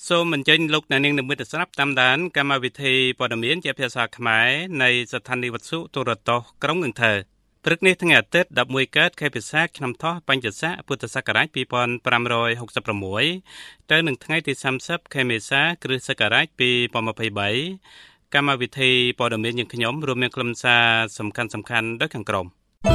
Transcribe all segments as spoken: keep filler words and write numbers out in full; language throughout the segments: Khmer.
សូមអញ្ជើញលោកអ្នកនាងនិមិត្តស្រាប់តាមដានកម្មវិធីព័ត៌មានជាភាសាខ្មែរនៃស្ថានីយ៍វិទ្យុទូរទស្សន៍ក្រុងនឹងថើព្រឹកនេះថ្ងៃអាទិត្យដប់មួយកើតខែពិសាខឆ្នាំថោះបញ្ញស័កពុទ្ធសករាជពីរពាន់ប្រាំរយហកសិបប្រាំមួយទៅនឹងថ្ងៃទីសាមសិបខែមេសាគ្រិស្តសករាជពីរពាន់ម្ភៃបីកម្មវិធីព័ត៌មានយើងខ្ញុំរួមមានខ្លឹមសារសំខាន់សំខាន់ដូចខាងក្រោម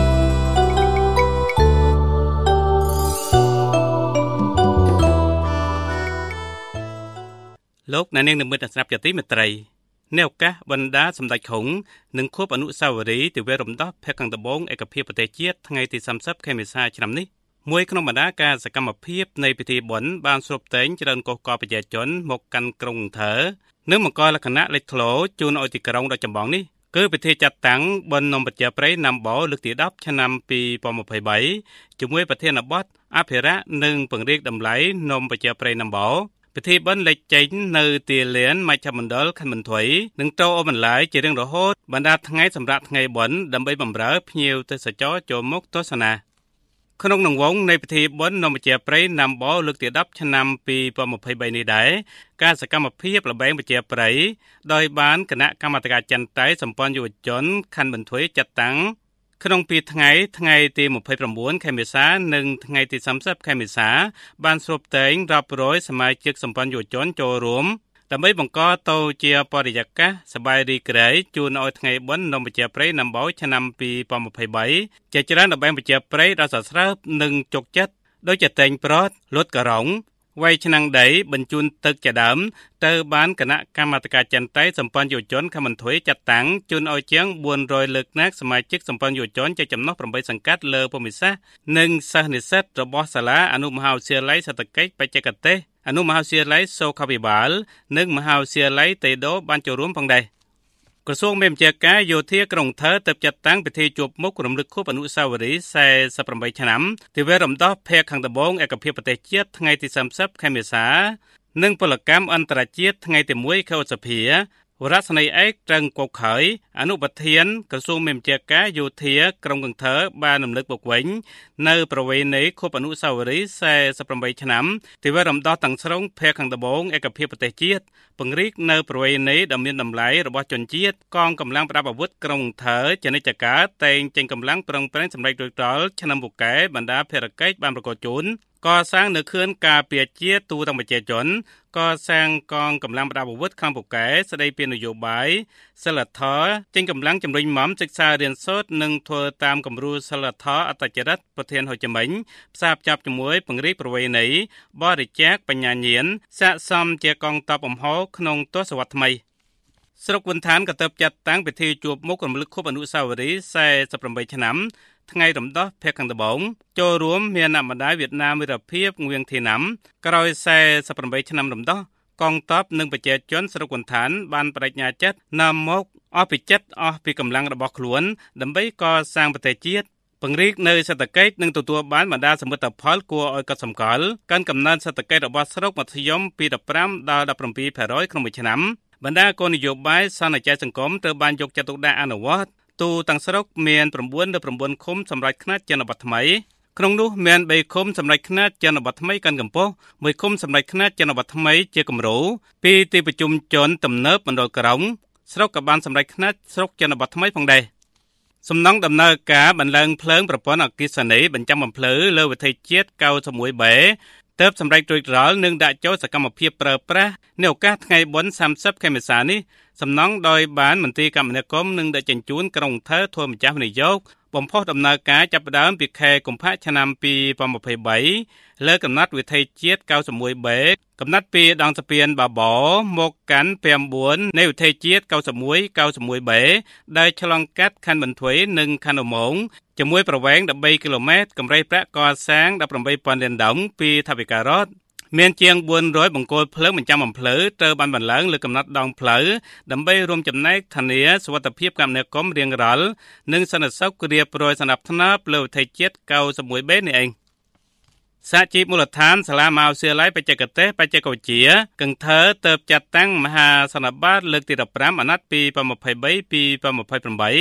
លោកអ្នកនាងនិមិត្តស្រាប់ជាទីមេត្រីនៅឱកាសបណ្ដាសម្ដេចខុងនឹងខួបអនុស្សាវរីយ៍ទិវារំដោះភ័ក្រខាងត្បូងឯកភាពប្រទេសជាតិថ្ងៃទីសាមសិបខែមេសាឆ្នាំនេះមួយក្នុងបណ្ដាការសកម្មភាពនៃពិធីបុណ្យបានស្រូបតែងច្រើនកុះករប្រជាជនមកកាន់ក្រុងថើនិងបង្កលក្ខណៈលេចធ្លោជូនឲ្យទីក្រុងដ៏ចម្បងនេះគឺពិធីចាត់តាំងបុណ្យនំប្រជាប្រិយណាំបោលើកទីដប់ឆ្នាំពីរពាន់ម្ភៃបីជាមួយប្រធានបទអភិរក្សនិងពង្រីកតម្លៃនំប្រជាប្រិយណាំបោពិធីបុណ្យលេចចេញនៅទីលានមជ្ឈមណ្ឌលខណ្ឌបន្ថុយនឹងតអូបន្លាយជារៀងរហូតបណ្ដាថ្ងៃសម្រាប់ថ្ងៃបុណ្យដើម្បីបម្រើភ្ញៀវទេសចរចូលមកទស្សនាក្នុងនឹងវងនៃពិធីបុណ្យនំប្រជាប្រិយណាំបោលើកទីដប់ឆ្នាំពីរពាន់ម្ភៃបីនេះដែរការសកម្មភាពល្បែងប្រជាប្រិយដោយបានគណៈកម្មាធិការចិនតៃសម្ព័ន្ធយុវជនខណ្ឌបន្ថុយចាត់តាំងក្នុងពីថ្ងៃថ្ងៃទីម្ភៃប្រាំបួនខែមេសានិងថ្ងៃទីសាមសិបខែមេសាបានស្រូបតែងរាប់រយសមាជិកសម្ព័ន្ធយុវជនចូលរួមដើម្បីបង្កទៅជាបរិយាកាសសប្បាយរីករាយជូនឲ្យថ្ងៃបុណ្យនំប្រជាប្រិយណាំបោឆ្នាំពីរពាន់ម្ភៃបីជាច្រើនល្បែងប្រជាប្រិយដ៏ស្រស់ស្រើបនិងជោគចិត្តដូចជាតែងប្រត់លុតការ៉ុងវាយឆ្នាំងដីបញ្ជូនទឹកជាដើមទៅបានគណៈកម្មាធិការចិនតៃសម្ព័ន្ធយុវជនខណ្ឌបន្ថុយចាត់តាំងជូនឲ្យជាងបួនរយលើកណាកសមាជិកសម្ព័ន្ធយុវជនជាចំណុះប្រាំបីសង្កាត់លើភូមិសាស្ត្រនិងសិស្សនិស្សិតរបស់សាលាអនុមហាវិទ្យាល័យសេដ្ឋកិច្ចបច្ចេកទេសអនុមហាវិទ្យាល័យសុខាភិបាលនិងមហាវិទ្យាល័យតេដូបានចូលរួមផងដែរក្រសួងមេបញ្ជាការយោធាក្រុងថើទើបចាត់តាំងពិធីជួបមុខរំលឹកខួបអនុស្សាវរីយ៍សែសិបប្រាំបីឆ្នាំទិវារំដោះភ័ក្រខាងត្បូងឯកភាពប្រទេសជាតិថ្ងៃទីសាមសិបខែមេសានិងពលកម្មអន្តរជាតិថ្ងៃទីមួយខែឧសភាវរៈស្នេហ៍ឯកត្រឹងកុកខើយអនុប្រធានក្រសួងមេបញ្ជាការយោធាក្រុងកង្ថើបានរំលឹកមកវិញនៅប្រវេណីខួបអនុស្សាវរីយ៍សែសិបប្រាំបីឆ្នាំទិវារំដោះទាំងស្រុងភ័ក្រខាងត្បូងឯកភាពប្រទេសជាតិពង្រីកនៅប្រវេណីដ៏មានតម្លៃរបស់ជនជាតិកងកម្លាំងប្រដាប់អាវុធក្រុងកង្ថើជានិច្ចកាលតែងចេញកម្លាំងប្រឹងប្រែងសម្រេចរួចរាល់ឆ្នាំពូកែបណ្ដាភារកិច្ចបានប្រកបជូនកសាងនៅខឿនការពារជាតិទូទាំងប្រជាជនកសាងកងកម្លាំងប្រដាប់អាវុធខាងពូកែស្ដីពីនយោបាយសិលធម៌ចេញកម្លាំងជំរុញមមសិក្សារៀនសូត្រនិងធ្វើតាមគំរូសិលធម៌អត្តចរិតប្រធានហូជីមិញផ្សារភ្ជាប់ជាមួយពង្រីកប្រវេណីបរិច្ចាគបញ្ញាញាណស័ក្តិសមជាកងទ័ពអំហោក្នុងទសវត្សរ៍ថ្មីស្រុកវិនឋានក៏ទើបចាត់តាំងពិធីជួបមុខរំលឹកខួបអនុស្សាវរីយ៍សែសិបប្រាំបីឆ្នាំថ្ងៃរំដោះភ័ក្រខាងត្បូងចូលរួមមានអ្នកម្ដាយវៀតណាមវីរភាពងៀងធីណាំក្រោយសែសិបប្រាំបីឆ្នាំរំដោះកងទ័ពនិងប្រជាជនស្រុកវិនឋានបានបដិញ្ញាចិត្តនាំមកអស់ពីចិត្តអស់ពីកម្លាំងរបស់ខ្លួនដើម្បីកសាងប្រទេសជាតិពង្រីកនៅសេដ្ឋកិច្ចនិងទទួលបានបណ្ដាសមិទ្ធផលគួរឲ្យកត់សម្គាល់កាន់កំណើនសេដ្ឋកិច្ចរបស់ស្រុកមធ្យមពីដប់ប្រាំដល់ដប់ប្រាំពីរភាគរយក្នុងមួយឆ្នាំបណ្ដាគោលនយោបាយសន្និចីសង្គមត្រូវបានយកចិត្តទុកដាក់អនុវត្តទូទាំងស្រុកមាន9នៅ9ឃុំសម្រាប់ខ្នាតជនបទថ្មីក្នុងនោះមានបីឃុំសម្រាប់ខ្នាតជនបទថ្មីកាន់កម្ពស់មួយឃុំសម្រាប់ខ្នាតជនបទថ្មីជាគំរូពីទីប្រជុំជនទំនើបមណ្ឌលក្រុងស្រុកក៏បានសម្រាប់ខ្នាតស្រុកជនបទថ្មីផងដែរសំណង់ដំណើរការបន្លឹងភ្លើងប្រព័ន្ធអគ្គិសនីបញ្ចាំបំភ្លឺលើវិថីជាតិកៅសិបមួយបេទើបសម្រេចរួចរាល់នឹងដាក់ចូលសកម្មភាពប្រើប្រាស់នៅឱកាសថ្ងៃបុណ្យសាមសិបខែមេសានេះសំណង់ដោយបានមន្ត្រីគមនាគមន៍នឹងដឹកជញ្ជូនក្រុងថើធ្វើម្ចាស់វិនិយោគបំផុសដំណើរការចាប់ផ្ដើមពីខែកុម្ភៈឆ្នាំពីរពាន់ម្ភៃបីលើកំណត់វិថីជាតិកៅសិបមួយបេកំណត់ពីដងស្ពានបាបោមកកាន់ពាំបួននៃវិថីជាតិកៅសិបមួយ កៅសិបមួយបេដែលឆ្លងកាត់ខណ្ឌបន្ថុយនិងខណ្ឌឧម៉ោងជាមួយប្រវែងដប់បីគីឡូម៉ែត្រកម្រៃប្រាក់កសាងដប់ប្រាំបីពាន់លានដុល្លារពីថវិការដ្ឋមានជាងបួនរយបង្គោលភ្លើងបញ្ចាំបំភ្លឺត្រូវបានបន្លឹងលើកំណត់ដងផ្លូវដើម្បីរួមចំណែកធានាសុវត្ថិភាពគមនាគមន៍រៀងរាល់និងសន្តិសុខរៀបរយសណ្ដាប់ធ្នាប់លើវិថីជាតិកៅសិបមួយបេនេះឯងសហជីពមូលដ្ឋានសាលាមហាវិទ្យាល័យបច្ចេកទេសបច្ចេកវិទ្យាកង្ថើទើបចាត់តាំងមហាសន្និបាតលើកទីដប់ប្រាំអាណត្តិពីរពាន់ម្ភៃបីពីរពាន់ម្ភៃប្រាំបី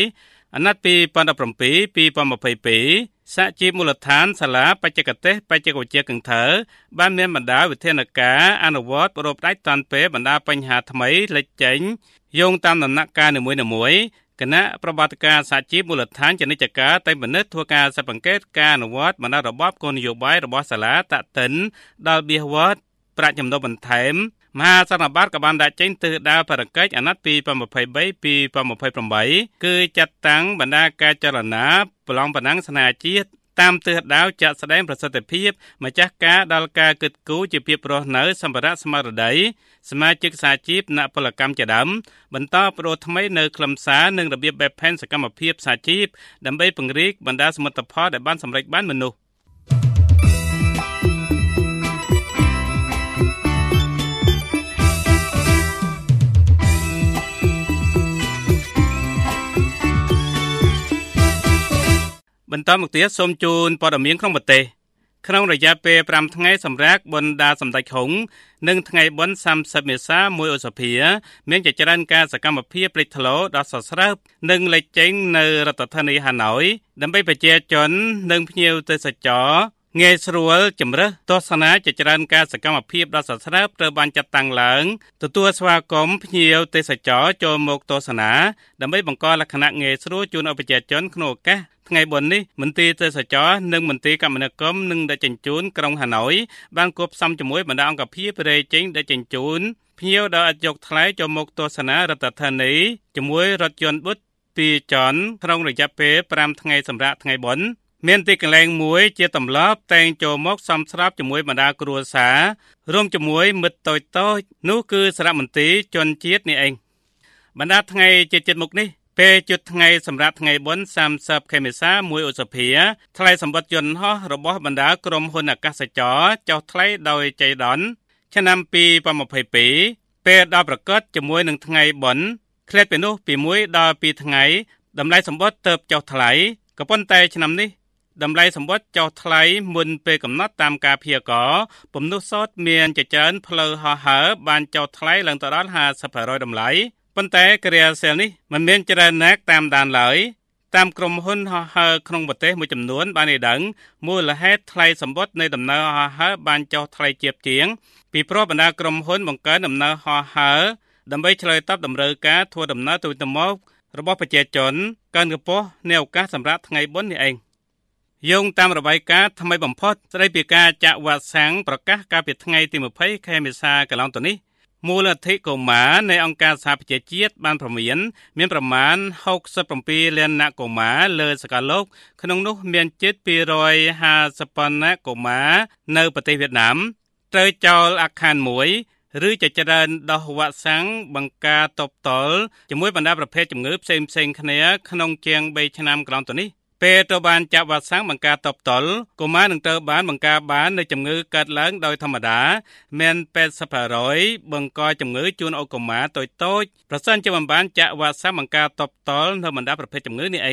អាណត្តិពីរពាន់ដប់ប្រាំពីរ ពីរពាន់ម្ភៃពីរសហជីពមូលដ្ឋានសាលាបច្ចេកទេសបច្ចេកវិទ្យាកឹងថើបានមានបណ្ដាវិធានការអនុវត្តប្រពៃតាន់ពេលបណ្ដាបញ្ហាថ្មីលេចចេញយោងតាមដំណាក់កាលនីមួយៗគណៈប្រតិបត្តិការសហជីពមូលដ្ឋានចនិច្ចការតែពិនិត្យធ្វើការសង្កេតការអនុវត្តបណ្ដារបបគោលនយោបាយរបស់សាលាតាក់ទិនដល់បៀសវត្តប្រាក់ចំណូលបន្ថែមមហាសន្និបាតក៏បានដាក់ចេញទិសដៅភារកិច្ចអាណត្តិពីរពាន់ម្ភៃបី ពីរពាន់ម្ភៃប្រាំបីគឺចាត់តាំងបណ្ដាការចលនាប្រឡងបណ្ដាំងស្នេហាជាតិតាមទិសដៅចាក់ស្ដែងប្រសិទ្ធភាពម្ចាស់ការដល់ការគិតគូរជាភាពរស់នៅសម្ភារៈស្មារតីសមាជិកសហជីពអ្នកពលកម្មជាដើមបន្តប្តូរថ្មីនៅខ្លឹមសារនិងរបៀបបែបផែនសកម្មភាពសហជីពដើម្បីពង្រីកបណ្ដាសមិទ្ធផលដែលបានសម្រេចបានមនុស្សបន្តមកទៀតសូមជូនព័ត៌មានក្នុងប្រទេសក្នុងរយៈពេលប្រាំថ្ងៃសម្រាប់បុណ្យដាសម្ដេចហុងនិងថ្ងៃបុណ្យសាមសិបមេសាមួយឧសភាមានជាច្រើនការសកម្មភាពលេចធ្លោដ៏ស្រស់ស្រើបនិងលេចចេញនៅរដ្ឋធានីហាណូយដើម្បីប្រជាជននិងភ្ញៀវទេសចរងាយស្រួលជំរើសទស្សនាជាច្រើនការសកម្មភាពដ៏ស្រស់ស្រើបត្រូវបានចាត់តាំងឡើងទទួលស្វាគមន៍ភ្ញៀវទេសចរចូលមកទស្សនាដើម្បីបង្កលក្ខណៈងាយស្រួលជូនអបប្រជាជនក្នុងឱកាសថ្ងៃបុណ្យនេះមន្ទីរទេសចរនិងមន្ទីរគមនាគមន៍និងដឹកជញ្ជូនក្រុងហាណូយបានគប់ផ្សំជាមួយបណ្ដាអង្គភាពរេចេញដឹកជញ្ជូនភ្ញៀវដែលអាចយកថ្លៃចូលមកទស្សនារដ្ឋធានីជាមួយរថយន្តបុតពីរជាន់ក្នុងរយៈពេលប្រាំថ្ងៃសម្រាប់ថ្ងៃបុណ្យមានទីកន្លែងមួយជាទម្លាប់តែងចូលមកសំស្របជាមួយបណ្ដាគ្រួសាររួមជាមួយមិត្តតូចៗនោះគឺសារមន្ទីរជនជាតិនេះឯងបណ្ដាថ្ងៃជាចិត្តមុខនេះពេលជិតថ្ងៃសម្រាប់ថ្ងៃបុណ្យសាមសិបខែមេសាមួយឧសភាថ្លៃសម្បត្តិយន្តហោះរបស់បណ្ដាក្រុមហ៊ុនអាកាសចរចុះថ្លៃដោយចៃដន្យឆ្នាំពីរពាន់ម្ភៃពីរពេលដល់ប្រកាសជាមួយនឹងថ្ងៃបុណ្យឃ្លាតពីនោះពីមួយដល់ពីរថ្ងៃតម្លៃសម្បត្តិទៅចុះថ្លៃក៏ប៉ុន្តែឆ្នាំនេះតម្លៃសម្បត្តិចុះថ្លៃមុនពេលកំណត់តាមការព្យាករណ៍ពំនុះសតមានជាច្រើនផ្លូវហោះហើរបានចុះថ្លៃឡើងទៅដល់ ហាសិប% តម្លៃប៉ុន្តែគ្រាសេលនេះមិនមានច្រើនណាស់តាមដានឡើយតាមក្រុមហ៊ុនហោះហើរក្នុងប្រទេសមួយចំនួនបានឲ្យដឹងមូលហេតុថ្លៃសម្បត្តិនៃដំណើរហោះហើរបានចុះថ្លៃជាបជាងពីព្រោះបណ្ដាក្រុមហ៊ុនបង្កើនដំណើរហោះហើរដើម្បីឆ្លើយតបតម្រូវការធ្វើដំណើរទៅទៅមករបស់ប្រជាជនកើនកម្ពស់នៃឱកាសសម្រាប់ថ្ងៃបុណ្យនេះឯងយោងតាមរបាយការណ៍ថ្មីបំផុតស្ដីពីការចាក់វ៉ាក់សាំងប្រកាសកាលពីថ្ងៃទីម្ភៃខែមេសាកន្លងទៅនេះមូលនិធិកុមារនៃអង្គការសហប្រជាជាតិបានព្រមានមានប្រមាណហុកសិបពីរលានអ្នកកុមារលើសកលលោកក្នុងនោះមានជិតពីររយហាសិបអ្នកកុមារនៅប្រទេសវៀតណាមត្រូវចោលអាគ្ខានមួយឬជាច្រើនដោះវ៉ាក់សាំងបង្ការតបតល់ជាមួយបណ្ដាប្រភេទជំងឺផ្សេងៗគ្នាក្នុងជាងបីឆ្នាំកន្លងទៅនេះពេលទៅបានចាក់វ៉ាក់សាំងបង្ការតបតល់កុមារនឹងទៅបានបង្ការបាននៅជំងឺកើតឡើងដោយធម្មតាមាន 八十% បង្កជំងឺជូនឲ្យកុមារតូចៗប្រសិនជាមិនបានចាក់វ៉ាក់សាំងបង្ការតបតល់នៅបណ្ដាប្រភេទជំងឺនេះឯង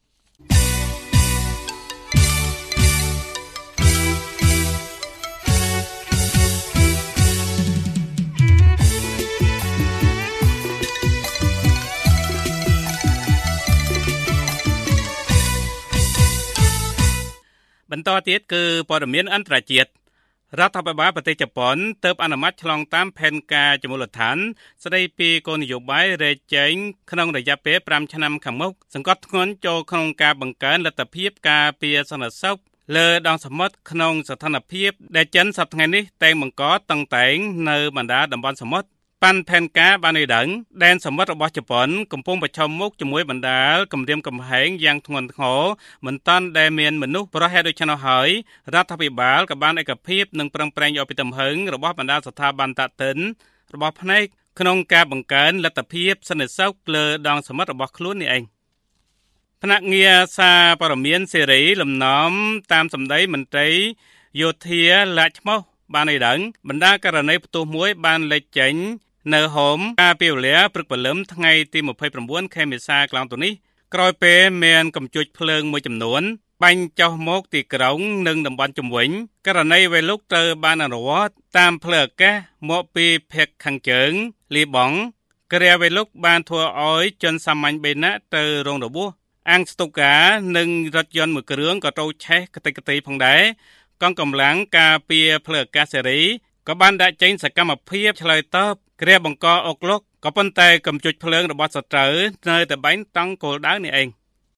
បន្តទៀតគឺព័ត៌មានអន្តរជាតិរដ្ឋាភិបាលប្រទេសជប៉ុនទើបអនុម័តឆ្លងតាមផែនការជាមូលដ្ឋានស្ដីពីគោលនយោបាយរែកចេញក្នុងរយៈពេលប្រាំឆ្នាំខាងមុខសង្កត់ធ្ងន់ចូលក្នុងការបង្កើនលទ្ធភាពការពារសន្តិសុខលើដងសមុទ្រក្នុងស្ថានភាពដែលចិនសប្តាហ៍ថ្ងៃនេះតែងបង្កតឹងតែងនៅបណ្ដាតំបន់សមុទ្រប៉ាន់ផែនការបានឲ្យដឹងដែនសមុទ្ររបស់ជប៉ុនកំពុងប្រឈមមុខជាមួយបណ្ដាលគំរាមកំហែងយ៉ាងធ្ងន់ធ្ងរមិនតាន់ដែលមានមនុស្សប្រហែលដូច្នោះហើយរដ្ឋាភិបាលក៏បានឯកភាពនិងប្រឹងប្រែងយកពីទំហឹងរបស់បណ្ដាស្ថាប័នតាក់ទិនរបស់ផ្នែកក្នុងការបង្កើនលទ្ធភាពសន្តិសុខលើដងសមុទ្ររបស់ខ្លួននេះឯងភ្នាក់ងារសារព័ត៌មានសេរីលំនាំតាមសម្ដីមន្ត្រីយោធាឡាច់ឈ្មោះបានឲ្យដឹងបណ្ដាករណីផ្ទុះមួយបានលេចចេញនៅហោមការពីវេលាព្រឹកព្រលឹមថ្ងៃទីម្ភៃប្រាំបួនខែមេសាកន្លងទៅនេះក្រោយពេលមានកម្ចុចភ្លើងមួយចំនួនបាញ់ចុះមកទីក្រុងនិងតំបន់ជុំវិញករណីវេលុកត្រូវបានអនុវត្តតាមផ្លូវអាកាសមកពីភាគខាងជើងលីបង់គ្រាវេលុកបានធ្វើឲ្យជនសាមញ្ញបីនាក់ទៅរងរបួសអាងស្តុកានិងរថយន្តមួយគ្រឿងក៏ត្រូវឆេះកតិកទីផងដែរកងកម្លាំងការពារផ្លូវអាកាសសេរីក៏បានដាក់ចេញសកម្មភាពឆ្លើយតបគ្រាបង្កអុកលុកក៏ប៉ុន្តែកំជុចភ្លើងរបស់សត្រូវនៅតែបាញ់តង់គោលដៅនេះឯង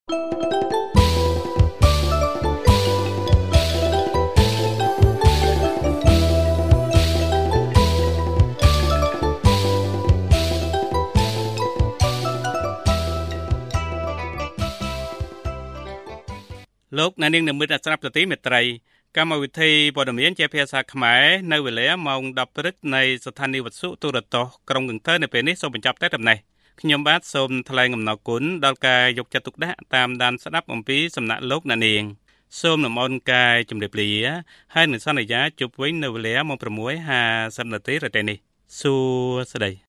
លោកអ្នកនាងនិមិត្តស្រាប់ទទីមេត្រីកម្មវិធីព័ត៌មានជាភាសាខ្មែរនៅវេលាម៉ោងដប់ព្រឹកនៃស្ថានីយ៍វិទ្យុទូរទស្សន៍ក្រុងកន្ទើនៅពេលនេះសូមបញ្ចប់តែប៉ុណ្ណេះខ្ញុំបាទសូមថ្លែងអំណរគុណដល់ការយកចិត្តទុកដាក់តាមដានស្ដាប់អំពីសំណាក់លោកអ្នកនាងសូមនំអរកាយជម្រាបលាហើយនឹងសន្យាជួបវិញនៅវេលាម៉ោង 6:ហាសិប នាទីរាត្រីនេះសួស្តី